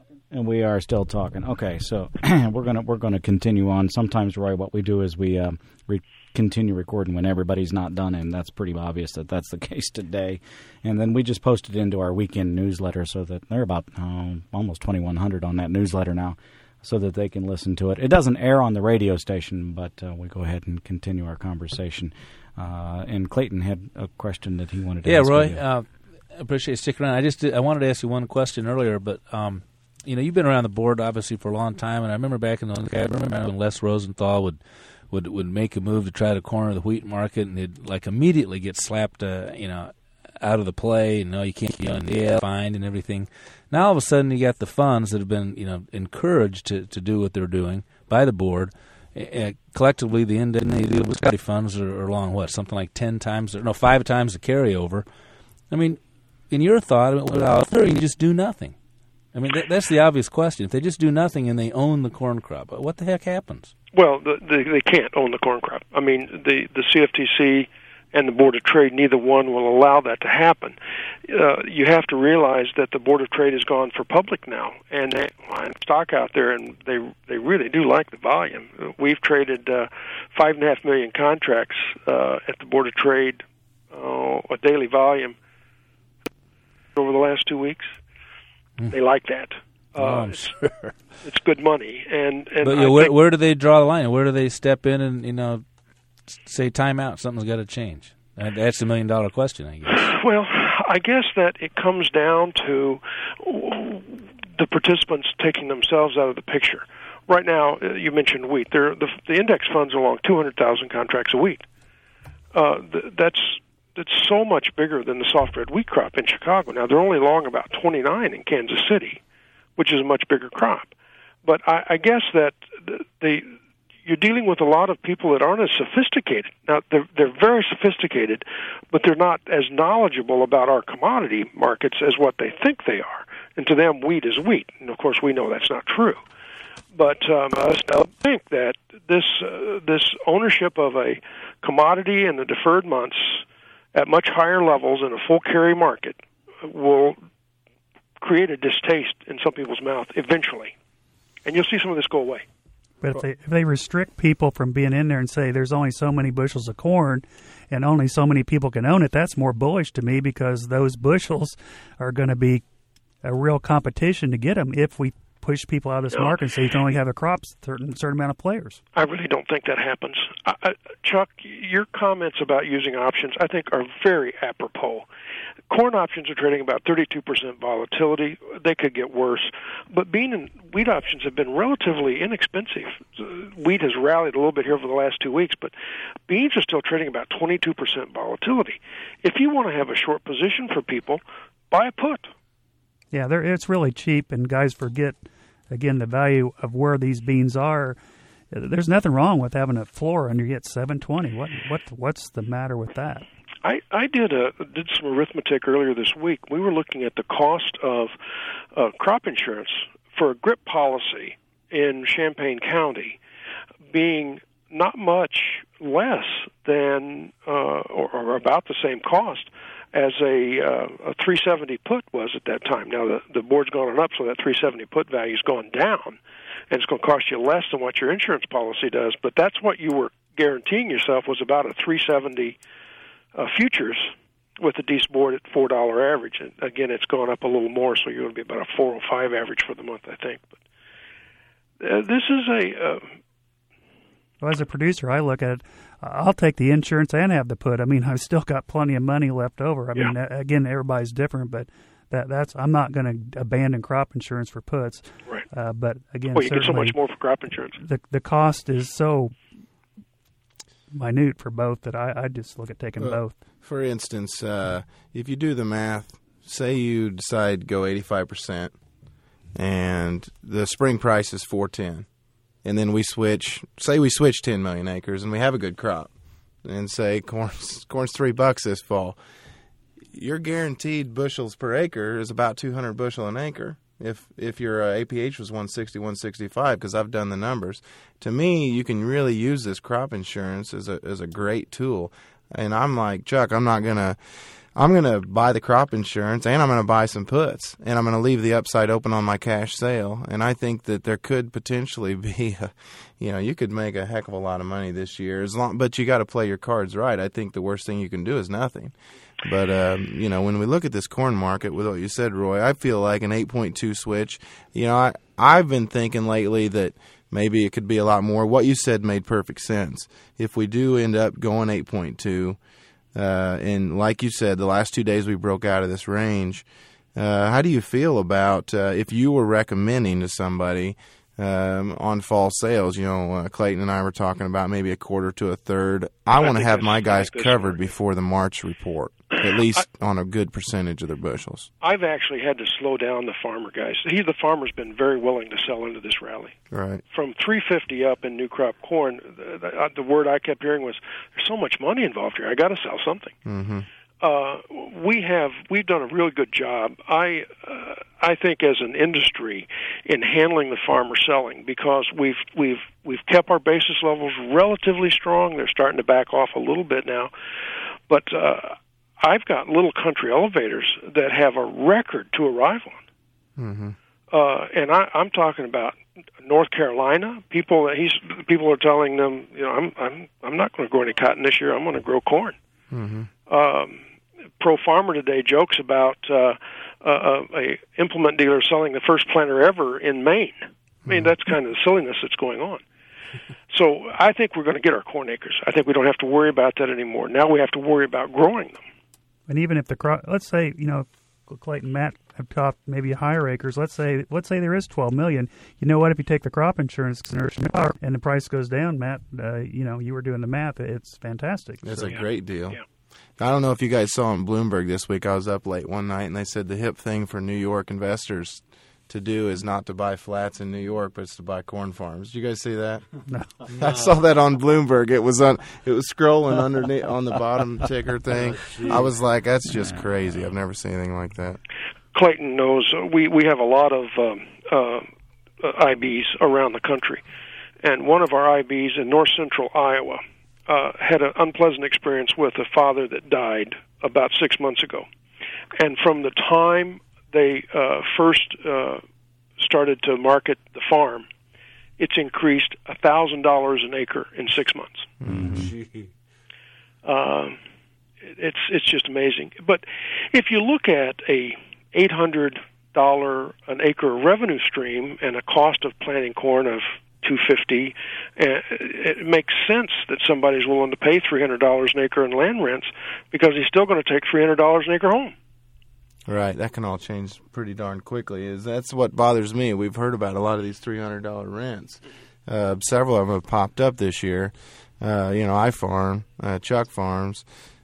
And we are still talking. Okay, so we're gonna continue on. Sometimes, Roy, what we do is we continue recording when everybody's not done, and that's pretty obvious that that's the case today. And then we just post it into our weekend newsletter, so that they're about almost 2,100 on that newsletter now, so that they can listen to it. It doesn't air on the radio station, but we go ahead and continue our conversation. And Clayton had a question that he wanted to ask. Yeah, Roy, I appreciate you sticking around. I wanted to ask you one question earlier, but you've been around the board obviously for a long time, and I remember back in the day, when Les Rosenthal would make a move to try to corner the wheat market, and he'd like immediately get slapped, out of the play. And, no, you can't get fined and everything. Now all of a sudden you got the funds that have been, encouraged to do what they're doing by the board. Collectively, the Wisconsin funds are along something like 5 times the carryover. I mean, in your thought, you just do nothing. I mean, that's the obvious question. If they just do nothing and they own the corn crop, what the heck happens? Well, they can't own the corn crop. I mean, the CFTC and the Board of Trade, neither one will allow that to happen. You have to realize that the Board of Trade has gone for public now, and they line stock out there, and they really do like the volume. We've traded 5.5 million contracts at the Board of Trade, a daily volume over the last 2 weeks. They like that. I'm sure. It's good money. But where do they draw the line? Where do they step in and, say time out, something's got to change? That's the $1 million question, I guess. Well, I guess that it comes down to the participants taking themselves out of the picture. Right now, you mentioned wheat. The index funds are long 200,000 contracts a week. That's so much bigger than the soft red wheat crop in Chicago. Now, they're only long about 29 in Kansas City, which is a much bigger crop. But I guess that you're dealing with a lot of people that aren't as sophisticated. Now, they're very sophisticated, but they're not as knowledgeable about our commodity markets as what they think they are. And to them, wheat is wheat. And, of course, we know that's not true. But I think that this ownership of a commodity in the deferred months at much higher levels in a full carry market will create a distaste in some people's mouth eventually. And you'll see some of this go away. But if they restrict people from being in there and say there's only so many bushels of corn and only so many people can own it, that's more bullish to me, because those bushels are going to be a real competition to get them if we push people out of this market and say you can only have a crop certain amount of players. I really don't think that happens. Chuck, your comments about using options, I think, are very apropos. Corn options are trading about 32% volatility. They could get worse. But bean and wheat options have been relatively inexpensive. Wheat has rallied a little bit here over the last 2 weeks, but beans are still trading about 22% volatility. If you want to have a short position for people, buy a put. Yeah, it's really cheap, and guys forget, again, the value of where these beans are. There's nothing wrong with having a floor and you get 720. What's the matter with that? I did some arithmetic earlier this week. We were looking at the cost of crop insurance for a GRIP policy in Champaign County being not much less than or about the same cost as a 370 put was at that time. Now, the board's gone up, so that 370 put value's gone down, and it's going to cost you less than what your insurance policy does. But that's what you were guaranteeing yourself, was about a 370 futures with the Deese board at $4 average. And again, it's gone up a little more, so you're going to be about a 405 average for the month, I think. But this is well, as a producer, I look at it, I'll take the insurance and have the put. I mean, I've still got plenty of money left over. I mean, again, everybody's different, but that's I'm not going to abandon crop insurance for puts. Right. But again, you get so much more for crop insurance. The cost is so minute for both that I just look at taking both. For instance, if you do the math, say you decide to go 85%, and the spring price is $4.10. And then we switch 10 million acres, and we have a good crop, and say corn's $3 this fall. Your guaranteed bushels per acre is about 200 bushel an acre. If your APH was 160, 165, because I've done the numbers. To me, you can really use this crop insurance as a great tool. And I'm like, Chuck, I'm not gonna I'm going to buy the crop insurance and I'm going to buy some puts and I'm going to leave the upside open on my cash sale. And I think that there could potentially be, you could make a heck of a lot of money this year but you got to play your cards right. I think the worst thing you can do is nothing. But, when we look at this corn market with what you said, Roy, I feel like an 8.2 switch. I've been thinking lately that maybe it could be a lot more. What you said made perfect sense. If we do end up going 8.2, and like you said, the last 2 days we broke out of this range, how do you feel about if you were recommending to somebody on fall sales? Clayton and I were talking about maybe a quarter to a third. I want to have my guys covered before the March report, at least on a good percentage of their bushels. I've actually had to slow down the farmer guys. The farmer's been very willing to sell into this rally. Right. From 350 up in new crop corn, the word I kept hearing was, "There's so much money involved here. I got to sell something." Mm-hmm. We've done a really good job. I think as an industry in handling the farmer selling, because we've kept our basis levels relatively strong. They're starting to back off a little bit now, but I've got little country elevators that have a record to arrive on. Mm-hmm. And I'm talking about North Carolina. People are telling them, I'm not going to grow any cotton this year. I'm going to grow corn. Mm-hmm. Pro Farmer today jokes about a implement dealer selling the first planter ever in Maine. I mean, that's kind of the silliness that's going on. So I think we're going to get our corn acres. I think we don't have to worry about that anymore. Now we have to worry about growing them. And even if the crop, let's say, Clayton and Matt have talked maybe higher acres. Let's say there is 12 million. You know what? If you take the crop insurance and the price goes down, Matt, you were doing the math. It's fantastic. That's a great deal. Yeah. I don't know if you guys saw on Bloomberg this week. I was up late one night, and they said the hip thing for New York investors to do is not to buy flats in New York, but it's to buy corn farms. Did you guys see that? No. I saw that on Bloomberg. It was scrolling underneath on the bottom ticker thing. I was like, that's just crazy. I've never seen anything like that. Clayton knows we have a lot of IBs around the country, and one of our IBs in north central Iowa had an unpleasant experience with a father that died about 6 months ago. And from the time they first started to market the farm, it's increased $1,000 an acre in 6 months. Mm-hmm. It's just amazing. But if you look at a $800 an acre revenue stream and a cost of planting corn of $250, it makes sense that somebody's willing to pay $300 an acre in land rents because he's still going to take $300 an acre home. Right, that can all change pretty darn quickly. That's what bothers me. We've heard about a lot of these $300 rents. Several of them have popped up this year. I farm, Chuck farms.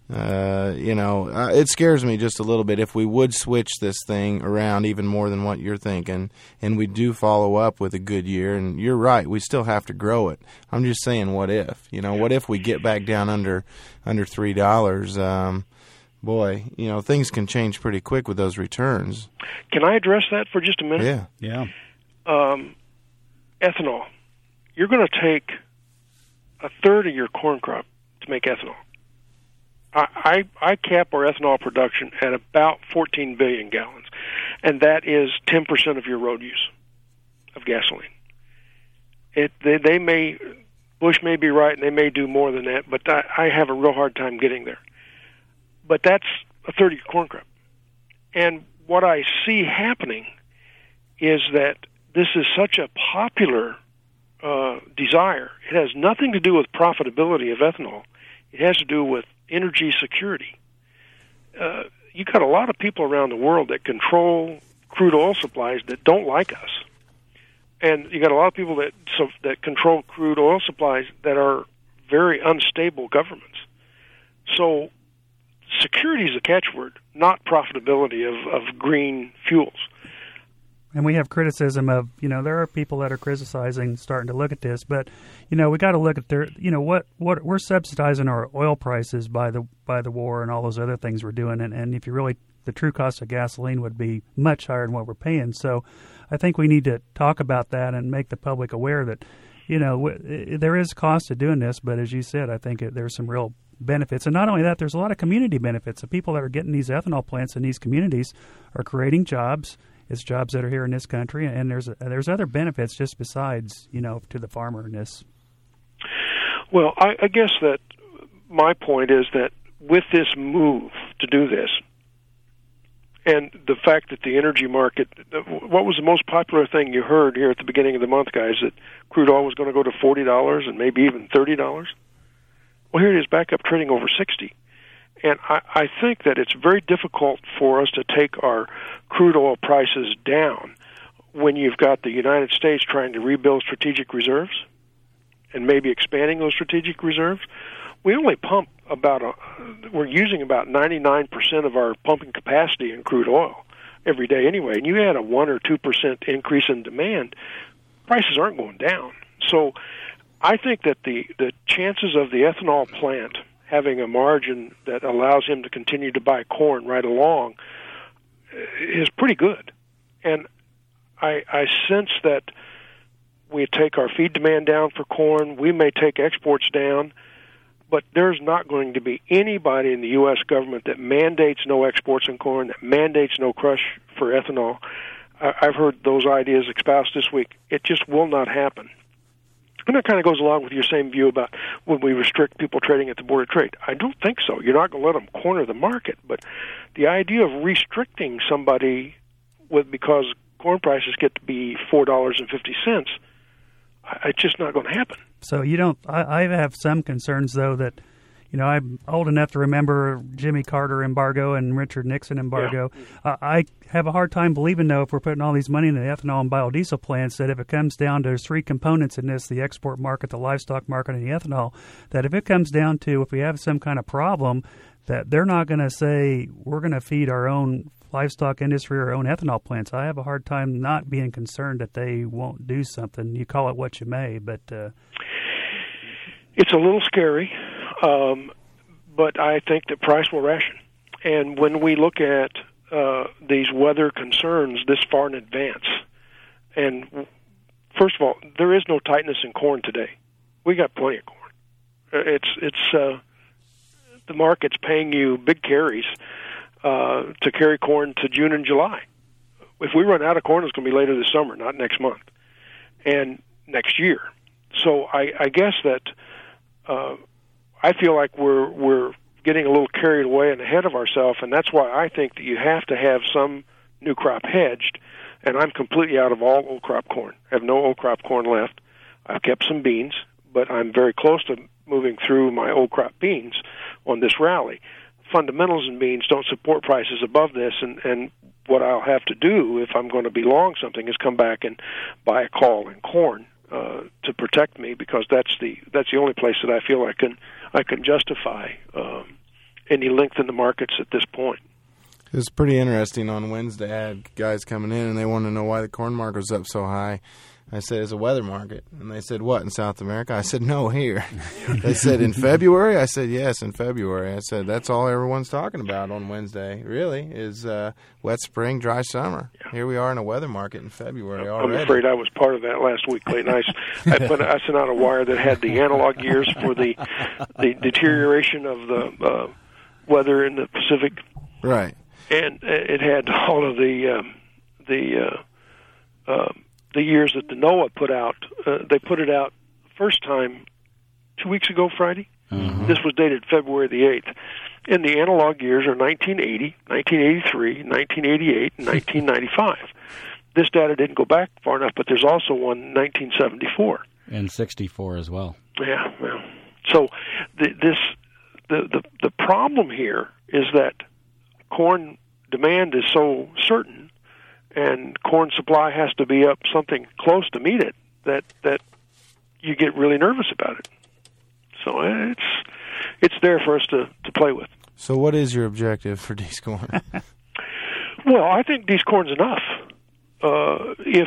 It scares me just a little bit if we would switch this thing around even more than what you're thinking, and we do follow up with a good year. And you're right, we still have to grow it. I'm just saying, what if? What if we get back down under $3? Boy, things can change pretty quick with those returns. Can I address that for just a minute? Yeah. Ethanol. You're going to take a third of your corn crop to make ethanol. I cap our ethanol production at about 14 billion gallons, and that is 10% of your road use of gasoline. Bush may be right, and they may do more than that, but I have a real hard time getting there. But that's a third of your corn crop. And what I see happening is that this is such a popular desire. It has nothing to do with profitability of ethanol. It has to do with energy security. You got a lot of people around the world that control crude oil supplies that don't like us, and you got a lot of people that control crude oil supplies that are very unstable governments. So, security is a catchword, not profitability of green fuels. And we have criticism of, there are people that are criticizing, starting to look at this, but, we got to look at what we're subsidizing our oil prices by the war and all those other things we're doing. And if you really, the true cost of gasoline would be much higher than what we're paying. So I think we need to talk about that and make the public aware that, there is cost to doing this. But as you said, I think there's some real benefits. And not only that, there's a lot of community benefits. The people that are getting these ethanol plants in these communities are creating jobs. It's jobs that are here in this country, and there's other benefits just besides, to the farmer in this. Well, I guess that my point is that with this move to do this, and the fact that the energy market, what was the most popular thing you heard here at the beginning of the month, guys, that crude oil was going to go to $40 and maybe even $30? Well, here it is back up trading over 60. And I think that it's very difficult for us to take our crude oil prices down when you've got the United States trying to rebuild strategic reserves and maybe expanding those strategic reserves. We only pump we're using about 99% of our pumping capacity in crude oil every day anyway. And you add a 1 or 2% increase in demand, prices aren't going down. So I think that the chances of the ethanol plant having a margin that allows him to continue to buy corn right along is pretty good. And I sense that we take our feed demand down for corn. We may take exports down, but there's not going to be anybody in the U.S. government that mandates no exports in corn, that mandates no crush for ethanol. I've heard those ideas espoused this week. It just will not happen. And that kind of goes along with your same view about when we restrict people trading at the Board of Trade. I don't think so. You're not going to let them corner the market. But the idea of restricting somebody because corn prices get to be $4.50, it's just not going to happen. So you don't. I have some concerns, though, that I'm old enough to remember Jimmy Carter embargo and Richard Nixon embargo. Yeah. I have a hard time believing, though, if we're putting all these money in the ethanol and biodiesel plants, that if it comes down to, there's three components in this: the export market, the livestock market, and the ethanol. That if it comes down to, if we have some kind of problem, that they're not going to say we're going to feed our own livestock industry or our own ethanol plants. I have a hard time not being concerned that they won't do something. You call it what you may, but it's a little scary. But I think that price will ration. And when we look at these weather concerns this far in advance, and first of all, there is no tightness in corn today. We got plenty of corn. It's the market's paying you big carries to carry corn to June and July. If we run out of corn, it's going to be later this summer, not next month, and next year. So I guess that I feel like we're getting a little carried away and ahead of ourselves, and that's why I think that you have to have some new crop hedged, and I'm completely out of all old crop corn. I have no old crop corn left. I've kept some beans, but I'm very close to moving through my old crop beans on this rally. Fundamentals in beans don't support prices above this, and what I'll have to do if I'm going to be long something is come back and buy a call in corn to protect me, because that's the only place that I feel I can justify any length in the markets at this point. It was pretty interesting. On Wednesday, I had guys coming in, and they wanted to know why the corn market was up so high. I said, it's a weather market. And they said, what, in South America? I said, no, here. They said, in February? I said, yes, in February. I said, that's all everyone's talking about on Wednesday, really, is wet spring, dry summer. Yeah. Here we are in a weather market in February already. I'm afraid I was part of that last week, Clayton. I sent out a wire that had the analog years for the deterioration of the weather in the Pacific. Right. And it had all of the years that the NOAA put out. They put it out first time 2 weeks ago Friday. Mm-hmm. This was dated February the 8th. And the analog years are 1980, 1983, 1988, and 1995. This data didn't go back far enough, but there's also one 1974. And 64 as well. Yeah, well. So the problem here is that corn demand is so certain, and corn supply has to be up something close to meet it, that you get really nervous about it. So it's there for us to play with. So what is your objective for Dees corn? Well, I think Dees corn's enough. If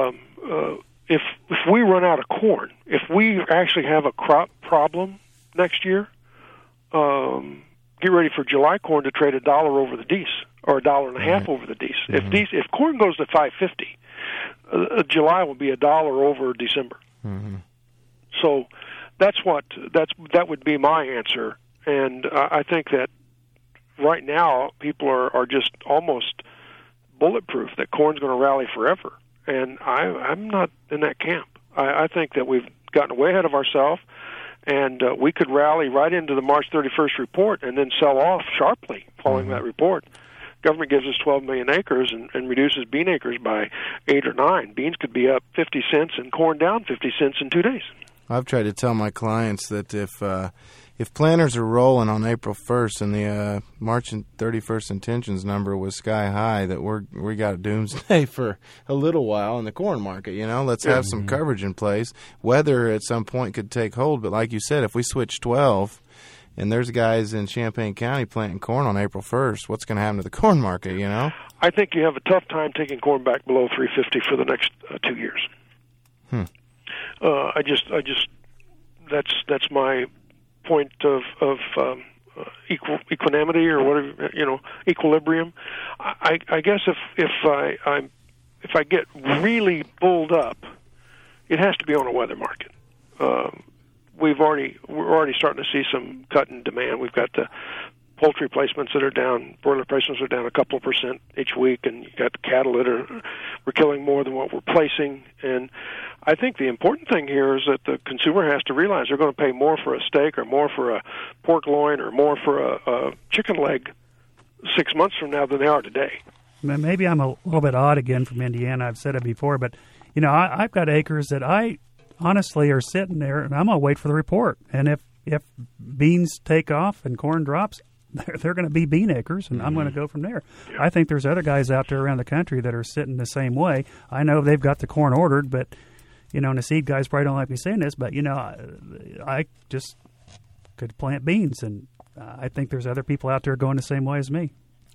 we run out of corn, if we actually have a crop problem next year, get ready for July corn to trade $1 over the Dees, or $1.50 over the Dees. Mm-hmm. If corn goes to $5.50, July will be $1 over December. Mm-hmm. So that would be my answer. And I think that right now people are just almost bulletproof that corn's going to rally forever. And I'm not in that camp. I think that we've gotten way ahead of ourselves, and we could rally right into the March 31st report and then sell off sharply following that report. Government gives us 12 million acres and reduces bean acres by 8 or 9. Beans could be up 50 cents and corn down 50 cents in 2 days. I've tried to tell my clients that if planters are rolling on April 1st and the March 31st intentions number was sky high, that we got a doomsday for a little while in the corn market. Let's have some coverage in place. Weather at some point could take hold, but like you said, if we switch 12 and there's guys in Champaign County planting corn on April 1st, what's going to happen to the corn market? I think you have a tough time taking corn back below 350 for the next 2 years. I just that's my point of equanimity or whatever, equilibrium. I guess if I get really bulled up, it has to be on a weather market. We're already starting to see some cut in demand. We've got the poultry placements that are down, broiler placements are down a couple of % each week, and you got the cattle that we're killing more than what we're placing. And I think the important thing here is that the consumer has to realize they're going to pay more for a steak or more for a pork loin or more for a chicken leg 6 months from now than they are today. Maybe I'm a little bit odd again from Indiana. I've said it before, but I've got acres that I honestly are sitting there, and I'm going to wait for the report. And if beans take off and corn drops, they're going to be bean acres, and I'm going to go from there. Yeah. I think there's other guys out there around the country that are sitting the same way. I know they've got the corn ordered, but, and the seed guys probably don't like me saying this, but, I just could plant beans, and I think there's other people out there going the same way as me.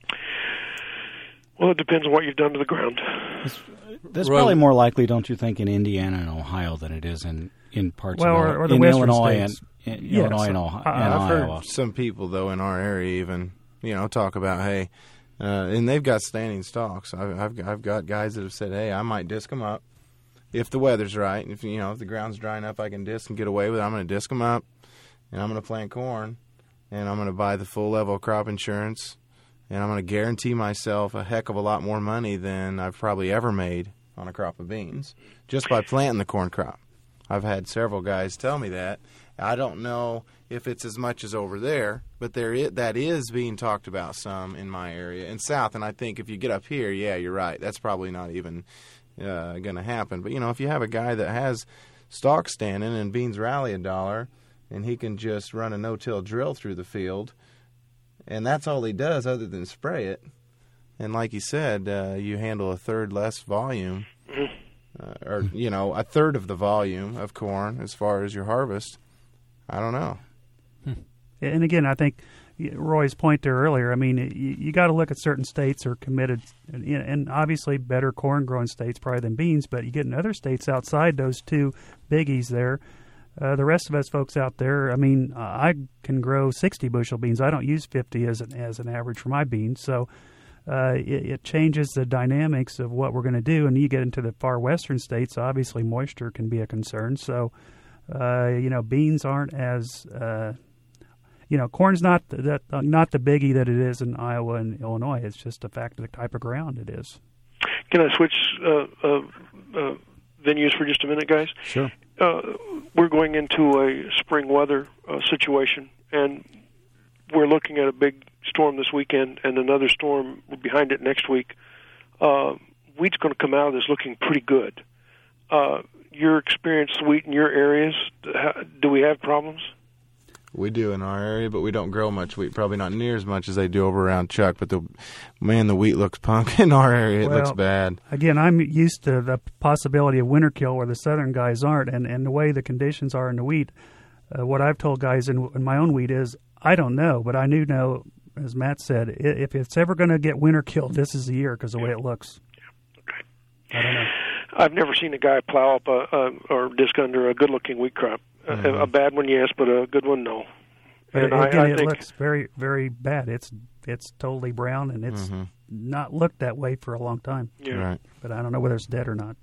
Well, it depends on what you've done to the ground. That's probably more likely, don't you think, in Indiana and Ohio than it is in parts of or the in Western Illinois states. Illinois and Ohio. I've heard some people, though, in our area even, talk about, hey, and they've got standing stocks. I've got guys that have said, hey, I might disc them up if the weather's right. If the ground's dry enough, I can disc and get away with it. I'm going to disc them up, and I'm going to plant corn, and I'm going to buy the full level of crop insurance, and I'm going to guarantee myself a heck of a lot more money than I've probably ever made on a crop of beans just by planting the corn crop. I've had several guys tell me that. I don't know if it's as much as over there, but that is being talked about some in my area in South. And I think if you get up here, yeah, you're right. That's probably not even going to happen. But, if you have a guy that has stock standing and beans rally $1 and he can just run a no-till drill through the field, and that's all he does other than spray it. And like you said, you handle a third less volume, or, a third of the volume of corn as far as your harvest. I don't know. And again, I think Roy's point there earlier, I mean, you got to look at certain states are committed, and obviously better corn-growing states probably than beans, but you get in other states outside those two biggies there. The rest of us folks out there, I mean, I can grow 60 bushel beans. I don't use 50 as an average for my beans, so it changes the dynamics of what we're going to do. And you get into the far western states, obviously moisture can be a concern. So, beans aren't as, corn's not the biggie that it is in Iowa and Illinois. It's just a fact of the type of ground it is. Can I switch venues for just a minute, guys? Sure. We're going into a spring weather situation, and we're looking at a big storm this weekend and another storm behind it next week. Wheat's going to come out of this looking pretty good. Your experience, wheat in your areas, do we have problems? We do in our area, but we don't grow much wheat. Probably not near as much as they do over around Chuck. But the wheat looks punk in our area. It looks bad. Again, I'm used to the possibility of winter kill where the southern guys aren't, and the way the conditions are in the wheat. What I've told guys in my own wheat is, I don't know, but I do know, as Matt said, if it's ever going to get winter killed, this is the year because of the way it looks. Okay. I don't know. I've never seen a guy plow up or disc under a good-looking wheat crop. A bad one, yes, but a good one, no. But and again, I think it looks very, very bad. It's totally brown, and it's not looked that way for a long time. Yeah. Right. But I don't know whether it's dead or not.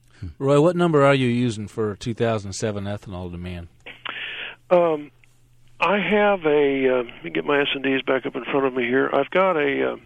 Roy, what number are you using for 2007 ethanol demand? I have let me get my S&Ds back up in front of me here. I've got a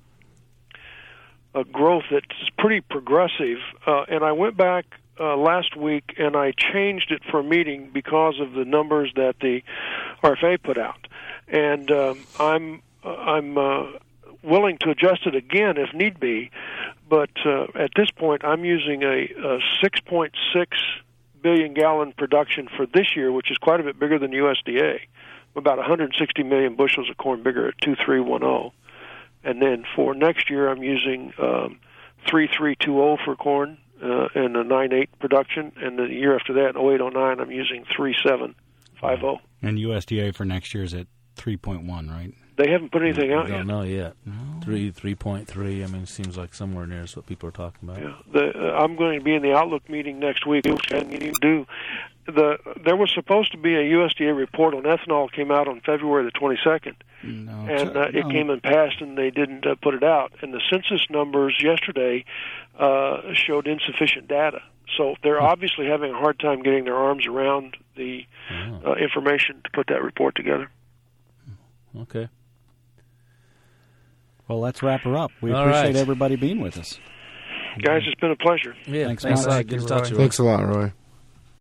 growth that's pretty progressive, and I went back last week and I changed it for a meeting because of the numbers that the RFA put out, and I'm willing to adjust it again if need be, but at this point I'm using a 6.6 billion gallon production for this year, which is quite a bit bigger than USDA, about 160 million bushels of corn bigger at 2310. And then for next year, I'm using 3320 for corn and a 9.8 production. And the year after that, 0809, I'm using 3750. And USDA for next year is at 3.1, right? They haven't put anything out I yet. don't know yet. No. 3.3. I mean, it seems like somewhere near is what people are talking about. Yeah, I'm going to be in the Outlook meeting next week. There was supposed to be a USDA report on ethanol, came out on February the 22nd. No, And it came and passed, and they didn't put it out. And the census numbers yesterday showed insufficient data. So they're obviously having a hard time getting their arms around the information to put that report together. Okay. Well, let's wrap her up. We All appreciate right. everybody being with us. Guys, it's been a pleasure. Yeah, Thanks thanks. much. Good to talk to you. Thanks a lot, Roy.